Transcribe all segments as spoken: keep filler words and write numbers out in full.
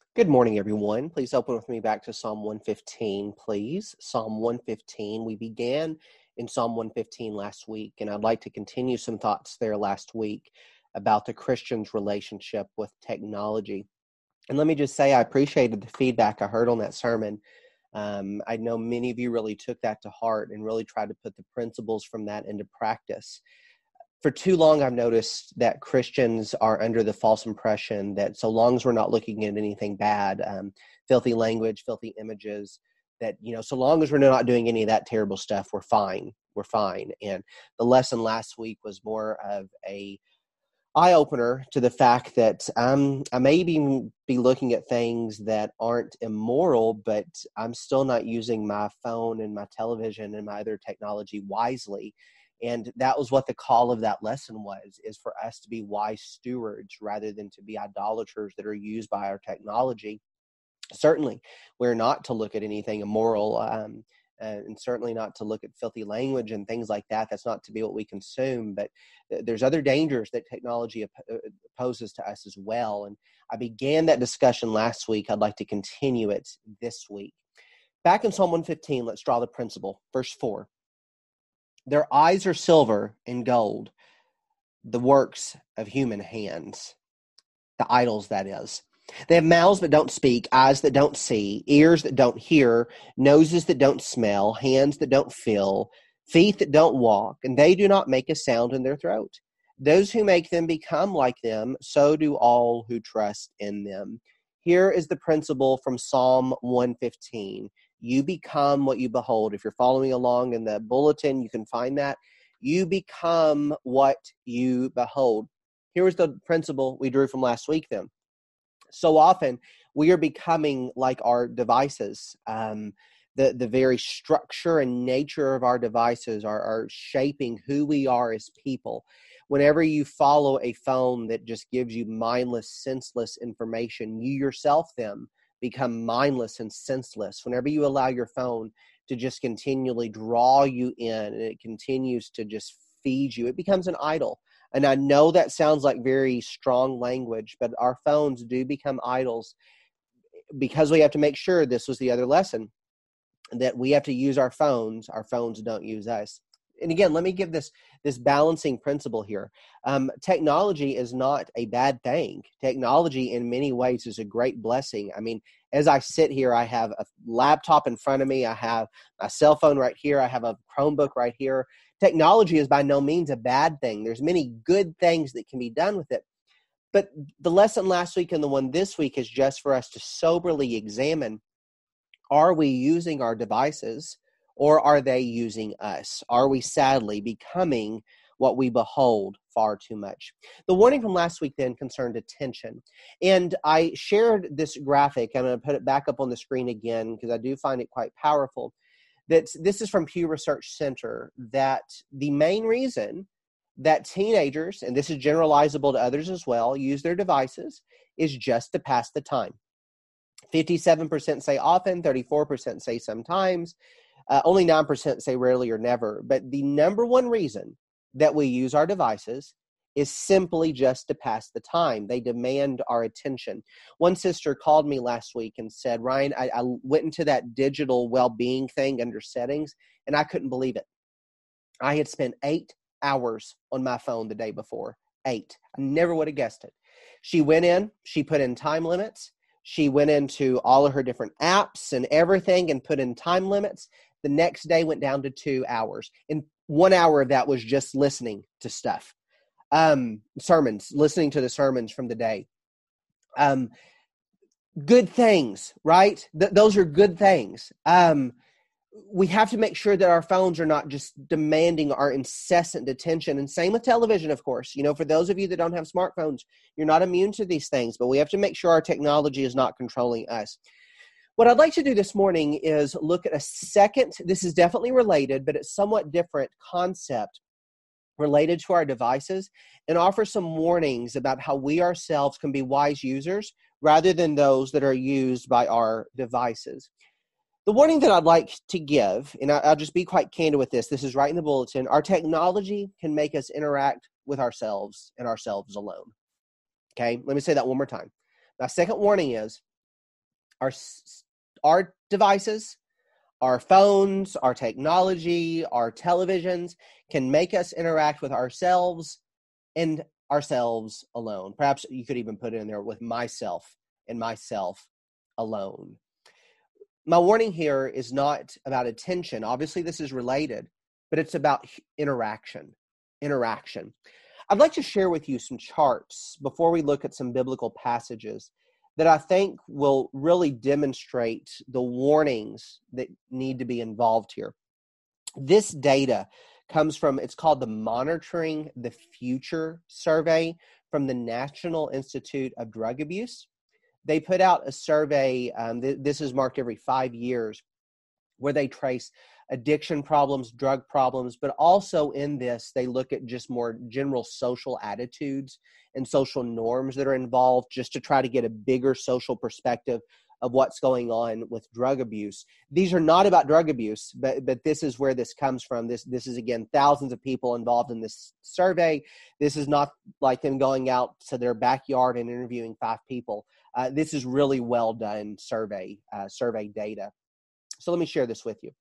Good morning, everyone. Please open with me back to Psalm one fifteen, please. Psalm one fifteen. We began in Psalm one fifteen last week, and I'd like to continue some thoughts there last week about the Christian's relationship with technology. And let me just say, I appreciated the feedback I heard on that sermon. Um, I know many of you really took that to heart and really tried to put the principles from that into practice. For too long, I've noticed that Christians are under the false impression that so long as we're not looking at anything bad, um, filthy language, filthy images, that, you know, so long as we're not doing any of that terrible stuff, we're fine. We're fine. And the lesson last week was more of a eye-opener to the fact that um, I may be, be looking at things that aren't immoral, but I'm still not using my phone and my television and my other technology wisely. And that was what the call of that lesson was, is for us to be wise stewards rather than to be idolaters that are used by our technology. Certainly, we're not to look at anything immoral, um, and certainly not to look at filthy language and things like that. That's not to be what we consume, but there's other dangers that technology poses to us as well. And I began that discussion last week. I'd like to continue it this week. Back in Psalm one fifteen, let's draw the principle. Verse four. Their eyes are silver and gold, the works of human hands. The idols, that is. They have mouths that don't speak, eyes that don't see, ears that don't hear, noses that don't smell, hands that don't feel, feet that don't walk, and they do not make a sound in their throat. Those who make them become like them, so do all who trust in them. Here is the principle from Psalm one fifteen. You become what you behold. If you're following along in the bulletin, you can find that. You become what you behold. Here's the principle we drew from last week then. So often we are becoming like our devices. Um, the, the very structure and nature of our devices are, are shaping who we are as people. Whenever you follow a phone that just gives you mindless, senseless information, you yourself then become mindless and senseless. Whenever you allow your phone to just continually draw you in and it continues to just feed you, it becomes an idol. And I know that sounds like very strong language, but our phones do become idols because we have to make sure, this was the other lesson, that we have to use our phones. Our phones don't use us. And again, let me give this this balancing principle here. Um, technology is not a bad thing. Technology in many ways is a great blessing. I mean, as I sit here, I have a laptop in front of me. I have my cell phone right here. I have a Chromebook right here. Technology is by no means a bad thing. There's many good things that can be done with it. But the lesson last week and the one this week is just for us to soberly examine, are we using our devices or are they using us? Are we sadly becoming what we behold far too much? The warning from last week then concerned attention. And I shared this graphic. I'm going to put it back up on the screen again because I do find it quite powerful. That this is from Pew Research Center, that the main reason that teenagers, and this is generalizable to others as well, use their devices is just to pass the time. fifty-seven percent say often, thirty-four percent say sometimes, uh, only nine percent say rarely or never. But the number one reason that we use our devices is simply just to pass the time. They demand our attention. One sister called me last week and said, Ryan, I, I went into that digital well-being thing under settings, and I couldn't believe it. I had spent eight hours on my phone the day before. Eight. I never would have guessed it. She went in, she put in time limits. She went into all of her different apps and everything and put in time limits. The next day went down to two hours. And one hour of that was just listening to stuff. Um, sermons, listening to the sermons from the day. Um, good things, right? Th- those are good things. Um, we have to make sure that our phones are not just demanding our incessant attention. And same with television, of course. You know, for those of you that don't have smartphones, you're not immune to these things, but we have to make sure our technology is not controlling us. What I'd like to do this morning is look at a second, this is definitely related, but it's somewhat different concept related to our devices, and offer some warnings about how we ourselves can be wise users rather than those that are used by our devices. The warning that I'd like to give, and I'll just be quite candid with this, this is right in the bulletin, our technology can make us interact with ourselves and ourselves alone. Okay, let me say that one more time. My second warning is Our, our devices, our phones, our technology, our televisions can make us interact with ourselves and ourselves alone. Perhaps you could even put it in there with myself and myself alone. My warning here is not about attention. Obviously, this is related, but it's about interaction. Interaction. I'd like to share with you some charts before we look at some biblical passages that I think will really demonstrate the warnings that need to be involved here. This data comes from, it's called the Monitoring the Future survey from the National Institute of Drug Abuse. They put out a survey, um, th- this is marked every five years, where they trace addiction problems, drug problems, but also in this, they look at just more general social attitudes and social norms that are involved just to try to get a bigger social perspective of what's going on with drug abuse. These are not about drug abuse, but but this is where this comes from. This this is, again, thousands of people involved in this survey. This is not like them going out to their backyard and interviewing five people. Uh, this is really well done survey, uh, survey data. So let me share this with you.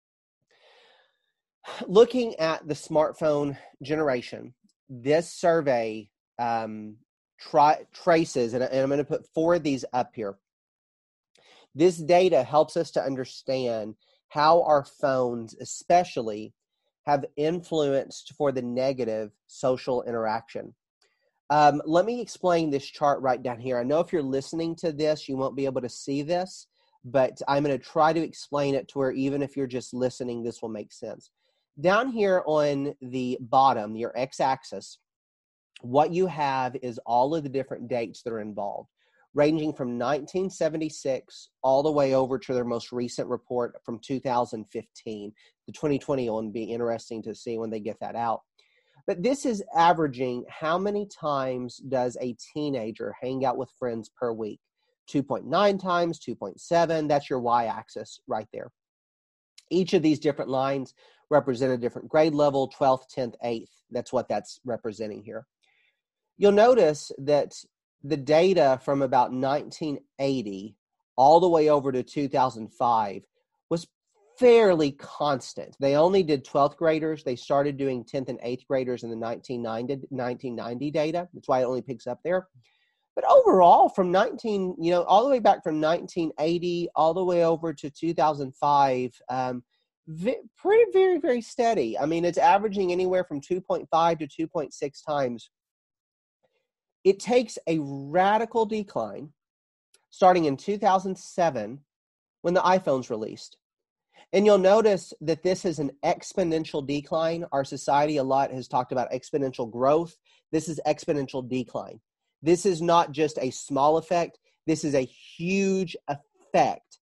Looking at the smartphone generation, this survey um, tri- traces, and, and I'm going to put four of these up here. This data helps us to understand how our phones especially have influenced for the negative social interaction. Um, let me explain this chart right down here. I know if you're listening to this, you won't be able to see this, but I'm going to try to explain it to where even if you're just listening, this will make sense. Down here on the bottom, your x-axis, what you have is all of the different dates that are involved, ranging from nineteen seventy-six all the way over to their most recent report from two thousand fifteen. The twenty twenty one will be interesting to see when they get that out. But this is averaging how many times does a teenager hang out with friends per week? two point nine times, two point seven, that's your y-axis right there. Each of these different lines represent a different grade level, twelfth, tenth, eighth. That's what that's representing here. You'll notice that the data from about nineteen eighty all the way over to two thousand five was fairly constant. They only did twelfth graders. They started doing tenth and eighth graders in the nineteen ninety data. That's why it only picks up there. But overall, from nineteen, you know, all the way back from nineteen eighty all the way over to two thousand five, um, v- pretty, very, very steady. I mean, it's averaging anywhere from two point five to two point six times. It takes a radical decline starting in two thousand seven when the iPhone's released. And you'll notice that this is an exponential decline. Our society a lot has talked about exponential growth. This is exponential decline. This is not just a small effect. This is a huge effect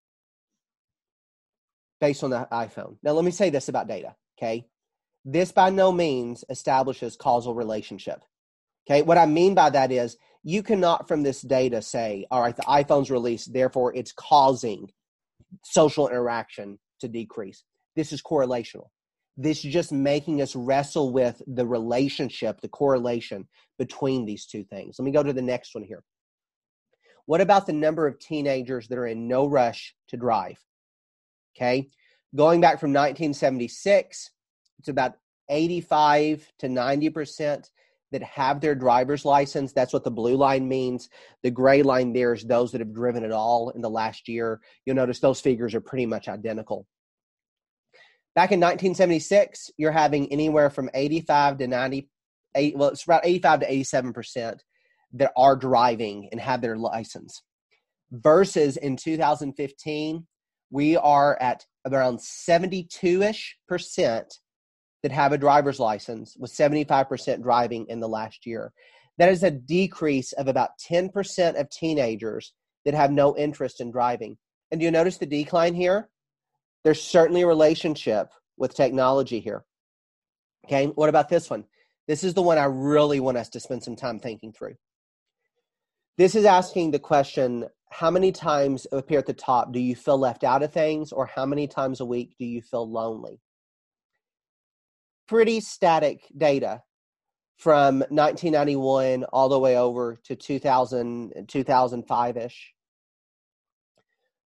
based on the iPhone. Now, let me say this about data, okay? This by no means establishes causal relationship. Okay, what I mean by that is you cannot from this data say, all right, the iPhone's released, therefore it's causing social interaction to decrease. This is correlational. This is just making us wrestle with the relationship, the correlation between these two things. Let me go to the next one here. What about the number of teenagers that are in no rush to drive? Okay, going back from nineteen seventy-six, it's about eighty-five to ninety percent that have their driver's license. That's what the blue line means. The gray line there is those that have driven at all in the last year. You'll notice those figures are pretty much identical. Back in nineteen seventy-six, you're having anywhere from eighty-five to ninety-eight, well, it's about eighty-five to eighty-seven percent that are driving and have their license. Versus in two thousand fifteen, we are at around seventy-two-ish percent that have a driver's license, with seventy-five percent driving in the last year. That is a decrease of about ten percent of teenagers that have no interest in driving. And do you notice the decline here? There's certainly a relationship with technology here. Okay, what about this one? This is the one I really want us to spend some time thinking through. This is asking the question, how many times up here at the top do you feel left out of things, or how many times a week do you feel lonely? Pretty static data from nineteen ninety-one all the way over to two thousand, two thousand five-ish.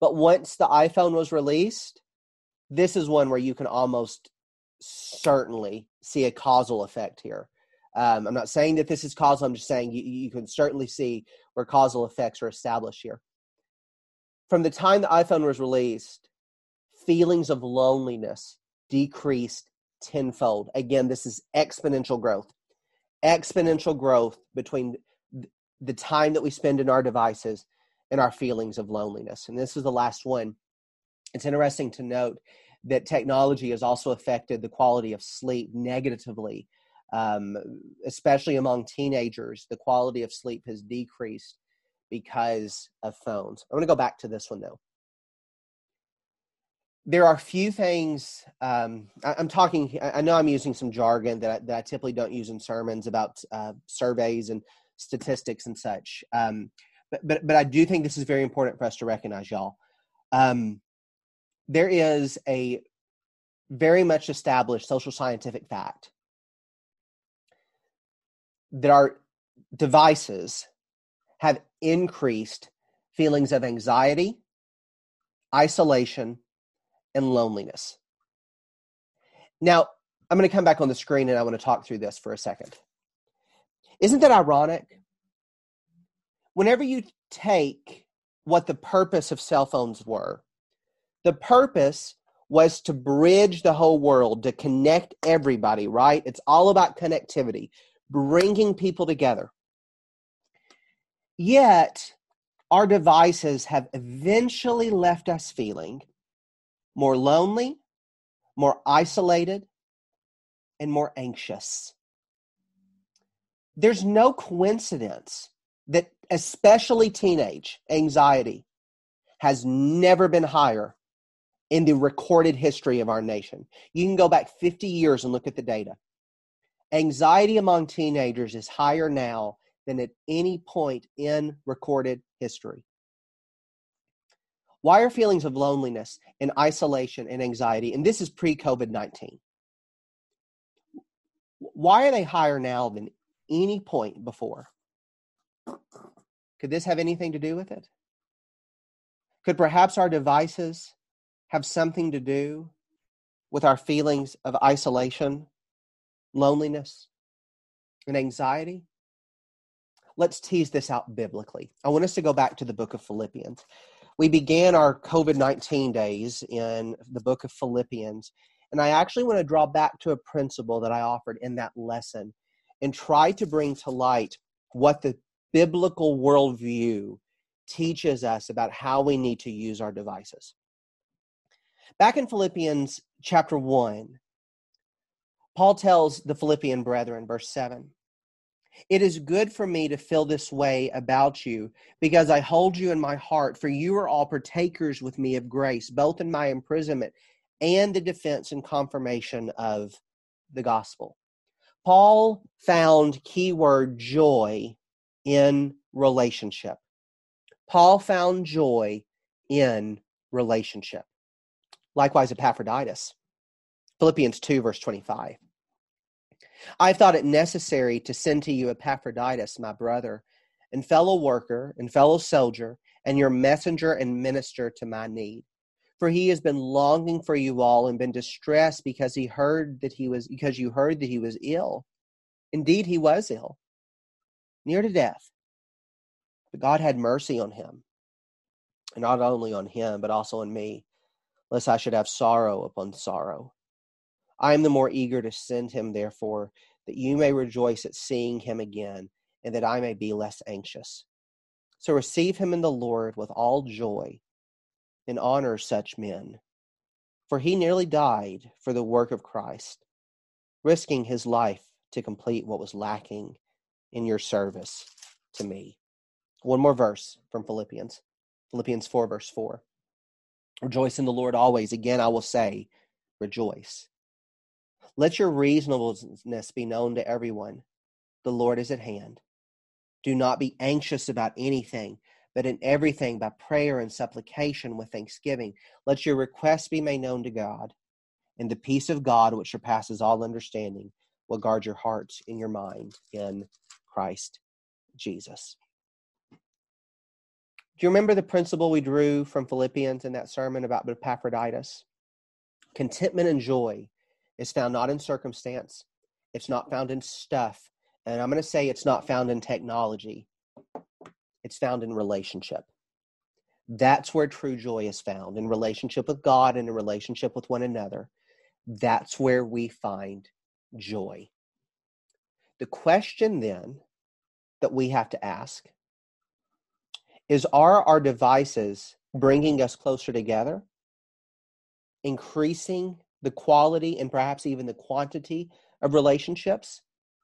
But once the iPhone was released, this is one where you can almost certainly see a causal effect here. Um, I'm not saying that this is causal. I'm just saying you, you can certainly see where causal effects are established here. From the time the iPhone was released, feelings of loneliness decreased tenfold. Again, this is exponential growth. Exponential growth between the time that we spend in our devices and our feelings of loneliness. And this is the last one. It's interesting to note that technology has also affected the quality of sleep negatively, um, especially among teenagers. The quality of sleep has decreased because of phones. I'm going to go back to this one, though. There are few things, um, I, I'm talking, I know I'm using some jargon that I, that I typically don't use in sermons about uh, surveys and statistics and such. Um, but, but, but I do think this is very important for us to recognize, y'all. Um, there is a very much established social scientific fact that our devices have increased feelings of anxiety, isolation, and loneliness. Now, I'm going to come back on the screen and I want to talk through this for a second. Isn't that ironic? Whenever you take what the purpose of cell phones were, the purpose was to bridge the whole world, to connect everybody, right? It's all about connectivity, bringing people together. Yet, our devices have eventually left us feeling more lonely, more isolated, and more anxious. There's no coincidence that especially teenage anxiety has never been higher in the recorded history of our nation. You can go back fifty years and look at the data. Anxiety among teenagers is higher now than at any point in recorded history. Why are feelings of loneliness and isolation and anxiety, and this is pre-COVID nineteen, why are they higher now than any point before? Could this have anything to do with it? Could perhaps our devices have something to do with our feelings of isolation, loneliness, and anxiety? Let's tease this out biblically. I want us to go back to the book of Philippians. We began our COVID nineteen days in the book of Philippians, and I actually want to draw back to a principle that I offered in that lesson and try to bring to light what the biblical worldview teaches us about how we need to use our devices. Back in Philippians chapter one, Paul tells the Philippian brethren, verse seven, "It is good for me to feel this way about you, because I hold you in my heart, for you are all partakers with me of grace, both in my imprisonment and the defense and confirmation of the gospel." Paul found keyword joy in relationship. Paul found joy in relationship. Likewise, Epaphroditus. Philippians two, verse twenty-five. "I thought it necessary to send to you Epaphroditus, my brother, and fellow worker, and fellow soldier, and your messenger and minister to my need. For he has been longing for you all and been distressed because he heard that he was, because you heard that he was ill. Indeed, he was ill, near to death. But God had mercy on him, and not only on him, but also on me, lest I should have sorrow upon sorrow. I am the more eager to send him, therefore, that you may rejoice at seeing him again, and that I may be less anxious. So receive him in the Lord with all joy, and honor such men. For he nearly died for the work of Christ, risking his life to complete what was lacking in your service to me." One more verse from Philippians. Philippians four, verse four. "Rejoice in the Lord always. Again, I will say, rejoice. Let your reasonableness be known to everyone. The Lord is at hand. Do not be anxious about anything, but in everything by prayer and supplication with thanksgiving, let your requests be made known to God. And the peace of God, which surpasses all understanding, will guard your hearts and your mind in Christ Jesus." Do you remember the principle we drew from Philippians in that sermon about Epaphroditus? Contentment and joy is found not in circumstance. It's not found in stuff. And I'm going to say it's not found in technology. It's found in relationship. That's where true joy is found, in relationship with God and in relationship with one another. That's where we find joy. The question then that we have to ask is, are our devices bringing us closer together, increasing the quality and perhaps even the quantity of relationships?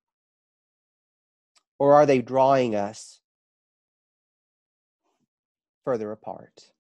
Or are they drawing us further apart?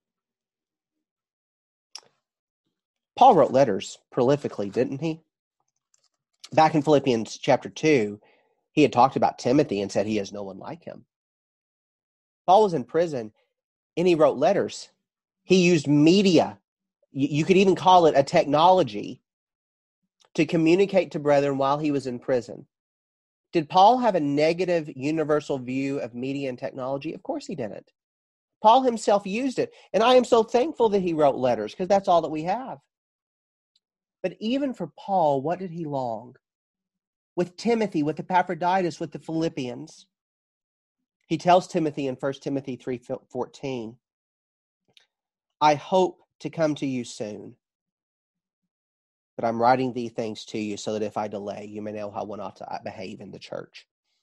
Paul wrote letters prolifically, didn't he? Back in Philippians chapter two, he had talked about Timothy and said he has no one like him. Paul was in prison and he wrote letters. He used media. You could even call it a technology to communicate to brethren while he was in prison. Did Paul have a negative universal view of media and technology? Of course he didn't. Paul himself used it. And I am so thankful that he wrote letters, because that's all that we have. But even for Paul, what did he long? With Timothy, with Epaphroditus, with the Philippians. He tells Timothy in First Timothy three fourteen, I hope to come to you soon, but I'm writing these things to you so that if I delay, you may know how one ought to behave in the church.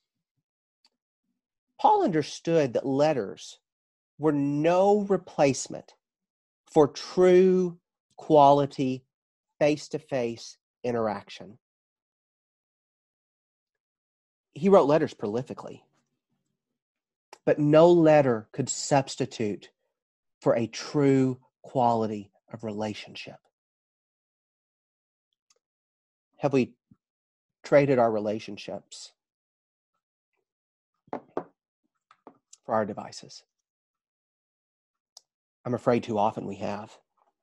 Paul understood that letters were no replacement for true quality face-to-face interaction. He wrote letters prolifically, but no letter could substitute for a true quality of relationship. Have we traded our relationships for our devices? I'm afraid too often we have.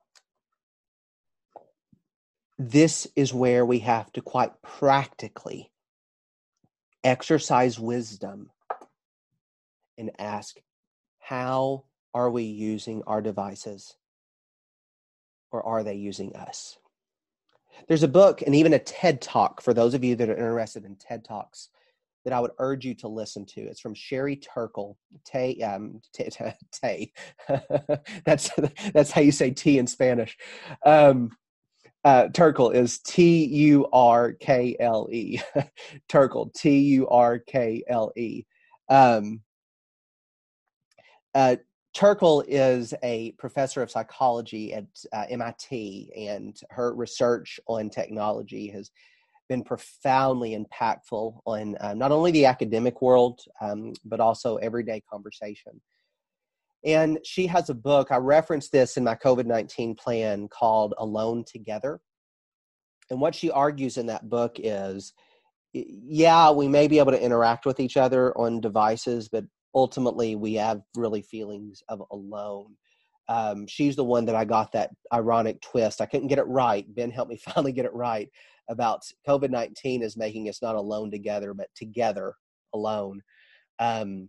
This is where we have to quite practically exercise wisdom and ask, how are we using our devices, or are they using us? There's a book and even a TED Talk for those of you that are interested in TED Talks that I would urge you to listen to. It's from Sherry Turkle. Tay, um, Tay, Tay. that's that's how you say tea in Spanish. Um, uh, Turkle is T U R K L E. Turkle, T U R K L E. Um, uh, Turkle is a professor of psychology at uh, M I T, and her research on technology has been profoundly impactful on uh, not only the academic world, um, but also everyday conversation. And she has a book, I referenced this in my COVID nineteen plan, called Alone Together. And what she argues in that book is, yeah, we may be able to interact with each other on devices, but ultimately we have really feelings of alone. Um, she's the one that I got that ironic twist. I couldn't get it right. Ben helped me finally get it right about COVID nineteen is making us not alone together, but together alone. Um,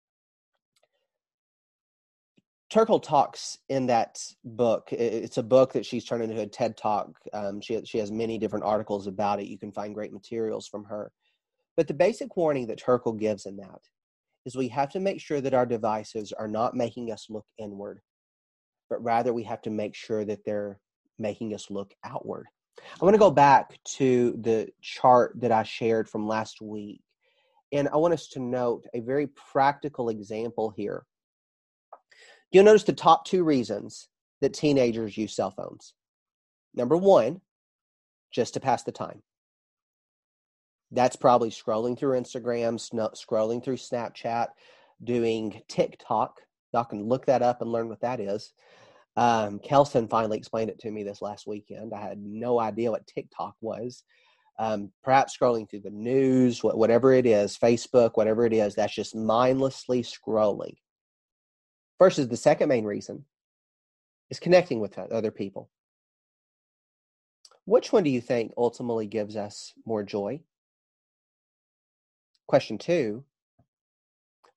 Turkle talks in that book. It's a book that she's turned into a TED Talk. Um, she, she has many different articles about it. You can find great materials from her. But the basic warning that Turkle gives in that is we have to make sure that our devices are not making us look inward, but rather we have to make sure that they're making us look outward. I want to go back to the chart that I shared from last week, and I want us to note a very practical example here. You'll notice the top two reasons that teenagers use cell phones. Number one, just to pass the time. That's probably scrolling through Instagram, scrolling through Snapchat, doing TikTok. Y'all can look that up and learn what that is. Um, Kelson finally explained it to me this last weekend. I had no idea what TikTok was. Um, perhaps scrolling through the news, whatever it is, Facebook, whatever it is, that's just mindlessly scrolling. Versus the second main reason is connecting with other people. Which one do you think ultimately gives us more joy? Question two,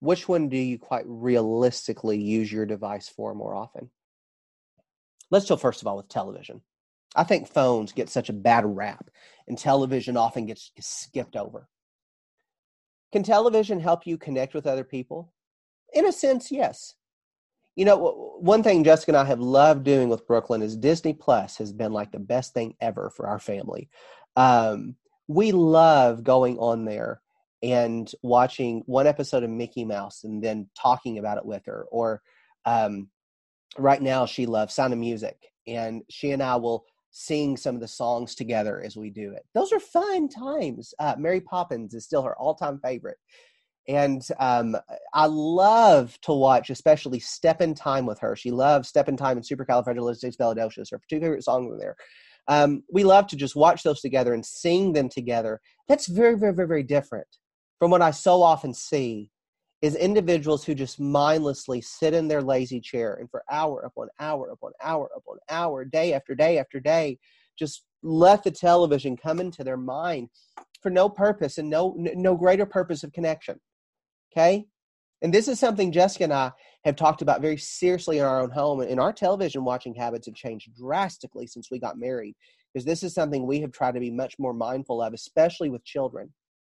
which one do you quite realistically use your device for more often? Let's go first of all with television. I think phones get such a bad rap, and television often gets skipped over. Can television help you connect with other people? In a sense, yes. You know, one thing Jessica and I have loved doing with Brooklyn is Disney Plus has been like the best thing ever for our family. Um, we love going on there and watching one episode of Mickey Mouse and then talking about it with her. Or um, right now she loves Sound of Music, and she and I will sing some of the songs together as we do it. Those are fun times. Uh, Mary Poppins is still her all-time favorite. And um, I love to watch, especially Step in Time with her. She loves Step in Time and Supercalifragilisticexpialidocious. Her two favorite songs are there. Um, we love to just watch those together and sing them together. That's very, very, very, very different from what I so often see is individuals who just mindlessly sit in their lazy chair and for hour upon hour upon hour upon hour, day after day after day, just let the television come into their mind for no purpose and no no greater purpose of connection. Okay? And this is something Jessica and I have talked about very seriously in our own home, and our television watching habits have changed drastically since we got married, because this is something we have tried to be much more mindful of, especially with children.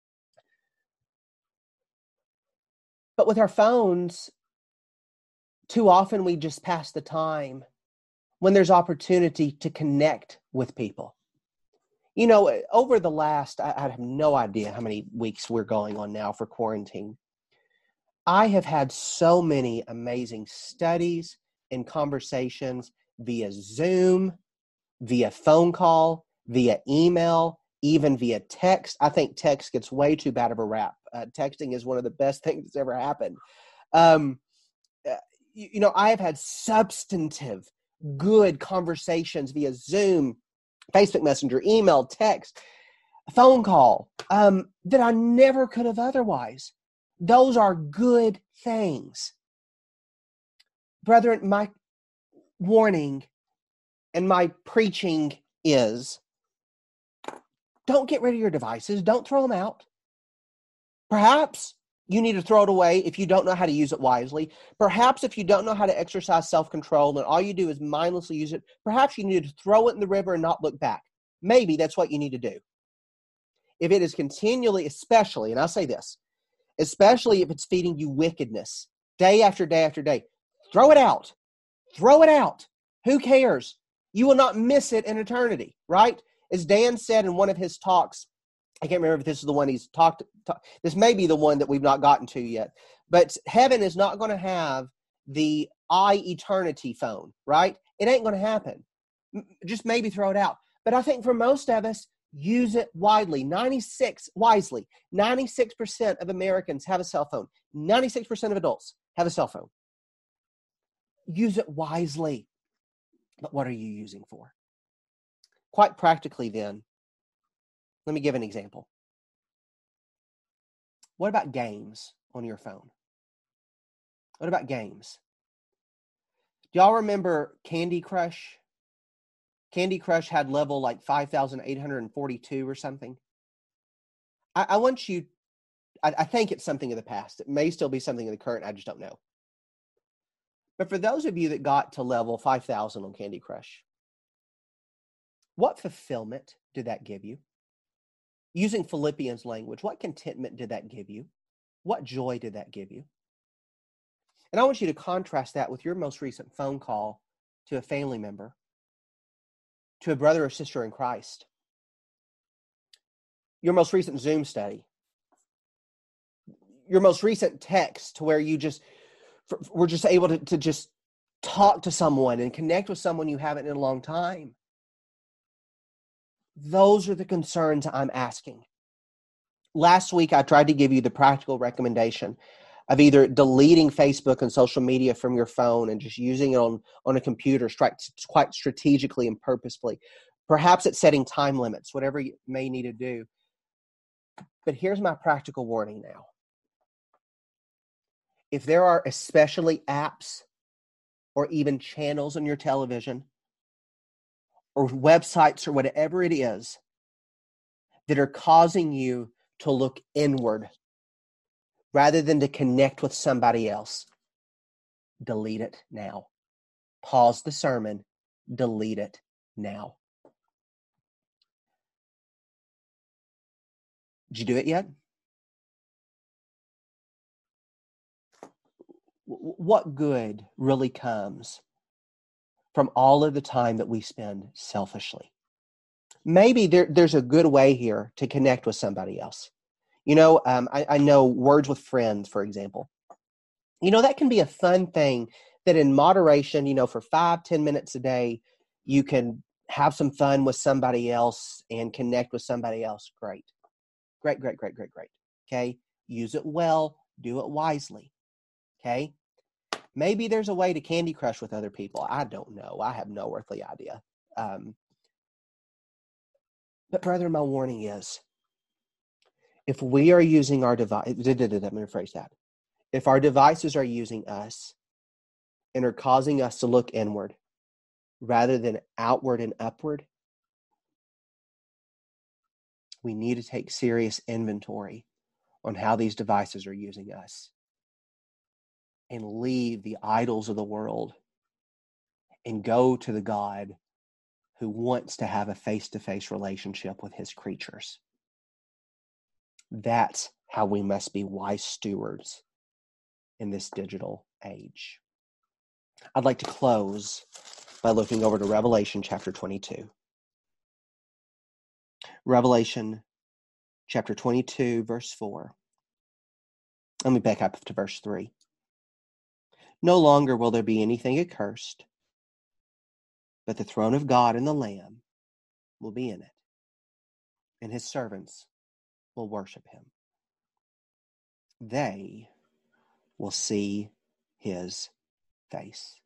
But with our phones, too often we just pass the time when there's opportunity to connect with people. You know, over the last, I, I have no idea how many weeks we're going on now for quarantine. I have had so many amazing studies and conversations via Zoom, via phone call, via email, even via text. I think text gets way too bad of a rap. Uh, texting is one of the best things that's ever happened. Um, you, you know, I have had substantive, good conversations via Zoom, Facebook Messenger, email, text, phone call, um, that I never could have otherwise. Those are good things. Brethren, my warning and my preaching is, don't get rid of your devices. Don't throw them out. Perhaps you need to throw it away if you don't know how to use it wisely. Perhaps if you don't know how to exercise self-control and all you do is mindlessly use it, perhaps you need to throw it in the river and not look back. Maybe that's what you need to do. If it is continually, especially, and I'll say this, especially if it's feeding you wickedness day after day after day, throw it out. Throw it out. Who cares? You will not miss it in eternity, right? As Dan said in one of his talks, I can't remember if this is the one he's talked, talk, this may be the one that we've not gotten to yet, but heaven is not going to have the I eternity phone, right? It ain't going to happen. Just maybe throw it out. But I think for most of us, use it widely. ninety-six wisely. ninety-six percent of Americans have a cell phone. ninety-six percent of adults have a cell phone. Use it wisely. But what are you using for? Quite practically then, let me give an example. What about games on your phone? What about games? Do y'all remember Candy Crush? Candy Crush had level like five thousand eight hundred forty-two or something. I, I want you, I, I think it's something of the past. It may still be something of the current. I just don't know. But for those of you that got to level five thousand on Candy Crush, what fulfillment did that give you? Using Philippians language, what contentment did that give you? What joy did that give you? And I want you to contrast that with your most recent phone call to a family member, to a brother or sister in Christ, your most recent Zoom study, your most recent text to where you just were just able to, to just talk to someone and connect with someone you haven't in a long time. Those are the concerns I'm asking. Last week, I tried to give you the practical recommendation of either deleting Facebook and social media from your phone and just using it on, on a computer quite strategically and purposefully. Perhaps it's setting time limits, whatever you may need to do. But here's my practical warning now. If there are especially apps or even channels on your television or websites or whatever it is that are causing you to look inward rather than to connect with somebody else, delete it now. Pause the sermon, delete it now. Did you do it yet? What good really comes from all of the time that we spend selfishly? Maybe there, there's a good way here to connect with somebody else. You know, um, I, I know Words with Friends, for example. You know, that can be a fun thing that in moderation, you know, for five, ten minutes a day, you can have some fun with somebody else and connect with somebody else. Great. Great, great, great, great, great. Okay. Use it well. Do it wisely. Okay. Maybe there's a way to Candy Crush with other people. I don't know. I have no earthly idea. Um, but brother, my warning is, if we are using our device, I'm going to rephrase that. If our devices are using us and are causing us to look inward rather than outward and upward, we need to take serious inventory on how these devices are using us and leave the idols of the world and go to the God who wants to have a face-to-face relationship with his creatures. That's how we must be wise stewards in this digital age. I'd like to close by looking over to Revelation chapter twenty-two. Revelation chapter twenty-two, verse four. Let me back up to verse three. No longer will there be anything accursed, but the throne of God and the Lamb will be in it, and his servants will worship him. They will see his face.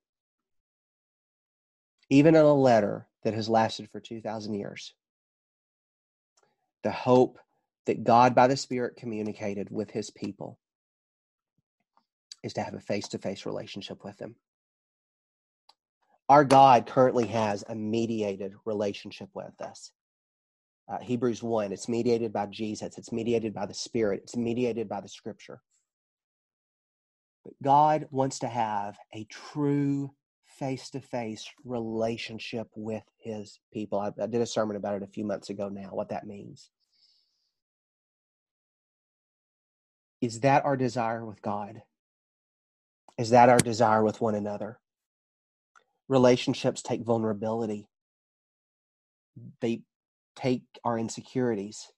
Even in a letter that has lasted for two thousand years, the hope that God by the Spirit communicated with his people is to have a face-to-face relationship with him. Our God currently has a mediated relationship with us. Uh, Hebrews one, it's mediated by Jesus. It's mediated by the Spirit. It's mediated by the Scripture. But God wants to have a true face-to-face relationship with his people. I, I did a sermon about it a few months ago now, what that means. Is that our desire with God? Is that our desire with one another? Relationships take vulnerability. They take our insecurities.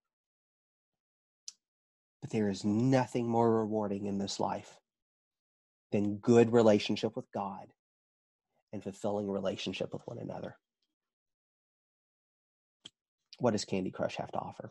But there is nothing more rewarding in this life than good relationship with God and fulfilling relationship with one another. What does Candy Crush have to offer?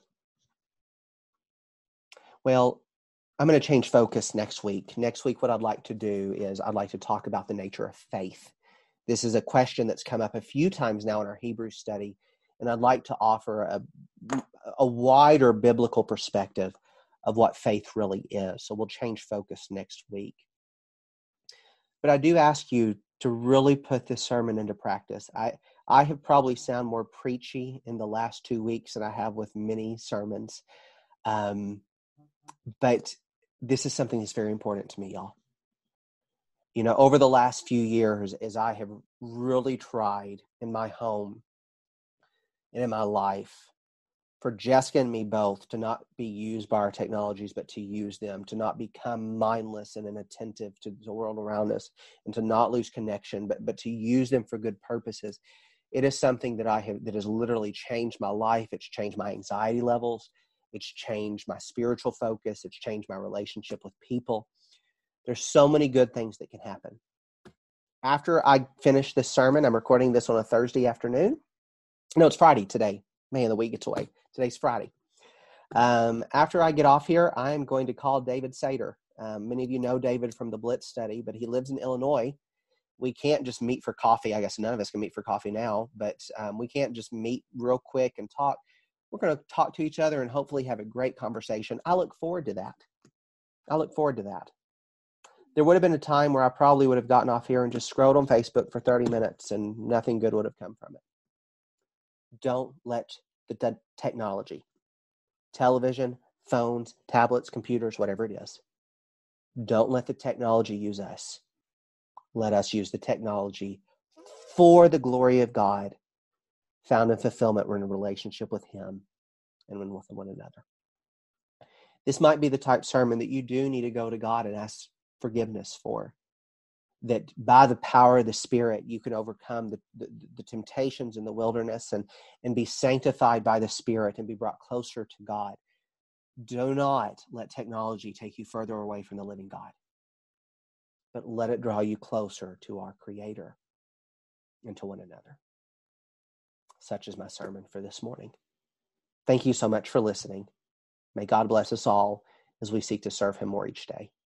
Well, I'm going to change focus next week. Next week, what I'd like to do is I'd like to talk about the nature of faith. This is a question that's come up a few times now in our Hebrew study, and I'd like to offer a, a wider biblical perspective of what faith really is. So we'll change focus next week. But I do ask you to really put this sermon into practice. I, I have probably sound more preachy in the last two weeks than I have with many sermons. Um, but this is something that's very important to me, y'all. You know, over the last few years, as I have really tried in my home and in my life for Jessica and me both to not be used by our technologies, but to use them, to not become mindless and inattentive to the world around us, and to not lose connection, but but to use them for good purposes. It is something that I have that has literally changed my life. It's changed my anxiety levels. It's changed my spiritual focus. It's changed my relationship with people. There's so many good things that can happen. After I finish this sermon, I'm recording this on a Thursday afternoon. No, it's Friday today. Man, the week gets away. Today's Friday. Um, after I get off here, I'm going to call David Sater. Um, many of you know David from the Blitz study, but he lives in Illinois. We can't just meet for coffee. I guess none of us can meet for coffee now, but um, we can't just meet real quick and talk. We're going to talk to each other and hopefully have a great conversation. I look forward to that. I look forward to that. There would have been a time where I probably would have gotten off here and just scrolled on Facebook for thirty minutes and nothing good would have come from it. Don't let the te- technology, television, phones, tablets, computers, whatever it is, Don't let the technology use us. Let us use the technology for the glory of God, found in fulfillment or in a relationship with Him and with one another. This might be the type sermon that you do need to go to God and ask forgiveness for. That by the power of the Spirit, you can overcome the, the, the temptations in the wilderness and, and be sanctified by the Spirit and be brought closer to God. Do not let technology take you further away from the living God, but let it draw you closer to our Creator and to one another. Such is my sermon for this morning. Thank you so much for listening. May God bless us all as we seek to serve Him more each day.